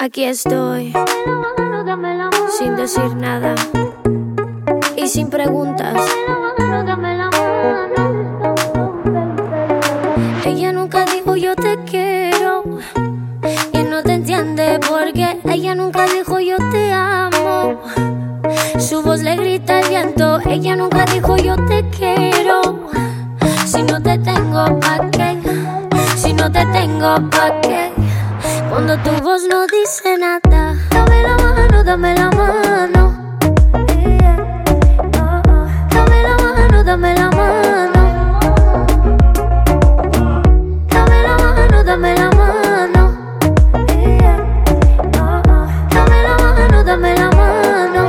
Aquí estoy, sin decir nada y sin preguntas. Ella nunca dijo yo te quiero y no te entiende porque ella nunca dijo yo te amo. Su voz le grita al viento, ella nunca dijo yo te quiero. Si no te tengo, ¿pa' qué? Si no te tengo, ¿pa' qué? Cuando tu voz no dice nada. Dame la mano, dame la mano. Dame la mano, dame la mano. Dame la mano, dame la mano. Dame la mano, dame la mano.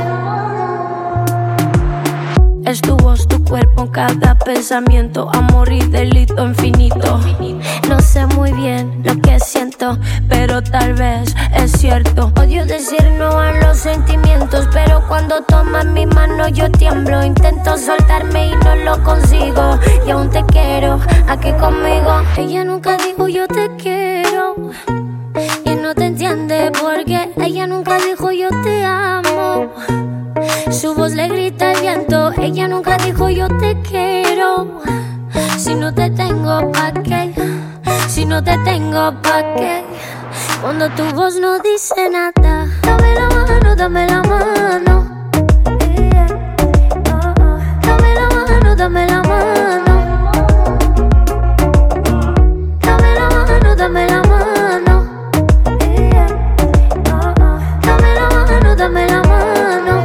Es tu voz, tu cuerpo, cada pensamiento, amor y delito infinito. No sé muy bien lo que siento, pero tal vez es cierto. Odio decir no a los sentimientos, pero cuando tomas mi mano yo tiemblo. Intento soltarme y no lo consigo, y aún te quiero aquí conmigo. Ella nunca dijo yo te quiero y no te entiende porque ella nunca dijo yo te amo. Su voz le grita al viento, ella nunca dijo yo te quiero. Si no te tengo, ¿pa' qué? Si no te tengo, ¿pa' qué? Cuando tu voz no dice nada. Dame la mano, dame la mano. Dame la mano, dame la mano. Dame la mano, dame la mano. Dame la mano, dame la mano.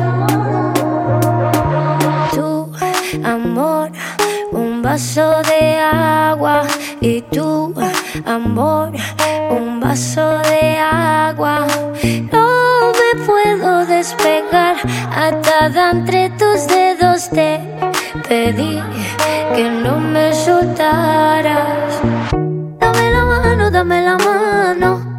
Tu amor, un vaso de agua, y tu amor, un vaso de agua. No me puedo despegar, atada entre tus dedos te pedí que no me soltaras. Dame la mano, dame la mano.